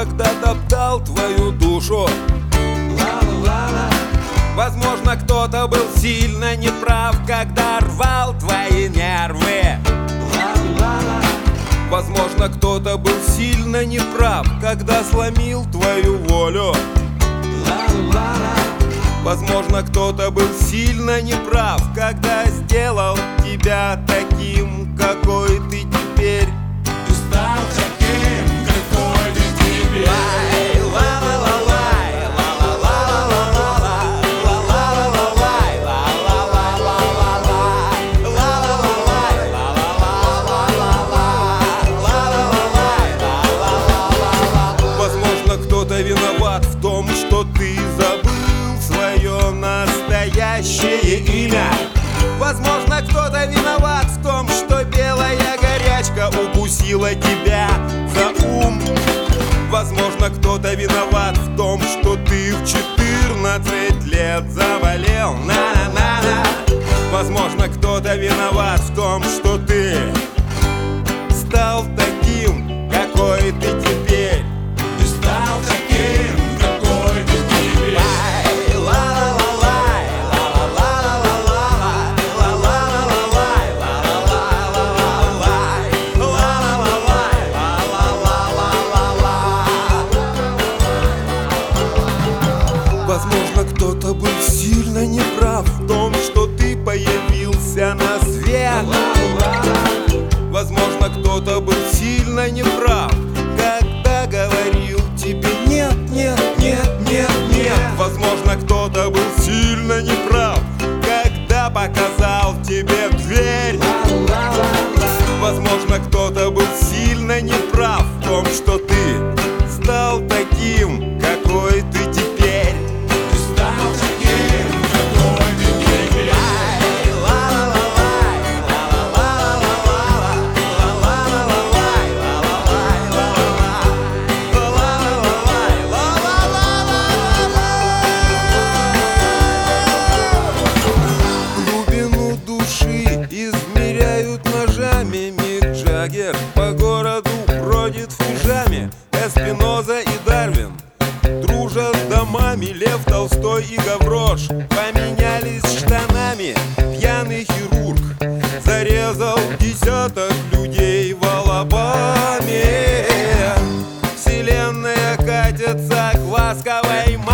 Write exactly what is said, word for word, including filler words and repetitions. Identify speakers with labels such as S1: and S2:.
S1: когда топтал твою душу. Возможно, кто-то был сильно неправ, когда рвал твои нервы. Возможно, кто-то был сильно неправ, когда сломил твою волю. Возможно, кто-то был сильно неправ, когда сделал тебя таким, какой ты теперь.
S2: Ты стал таким, какой ты теперь.
S1: Возможно, кто-то виноват в том, что ты забыл свое настоящее имя. Возможно, кто-то виноват в том, что белая горячка укусила тебя за ум. Возможно, кто-то виноват в том, что ты в четырнадцать лет заболел. На-на-на-на. Возможно, кто-то виноват в том, что ты стал таким, какой ты теперь.
S2: Ты стал таким, какой ты теперь.
S1: Возможно, кто-то был сильно неправ в том, что ты появился на свет. Возможно, кто-то был сильно неправ, когда говорил тебе нет, нет, нет, нет, нет. Возможно, кто-то был сильно неправ, когда показал тебе дверь. Возможно, кто-то был сильно неправ в том, что ты стал таким, какой ты теперь.
S2: Ты стал таким, какой ты теперь.
S1: Глубину души измеряют ножами. Мик Джаггер по городу бродит в пижаме. Эспиноза и Дарвин дружат с домами. Лев Толстой и Гаврош поменялись штанами. Пьяный хирург зарезал десяток людей в Алабаме. Вселенная катится к ласковой маме.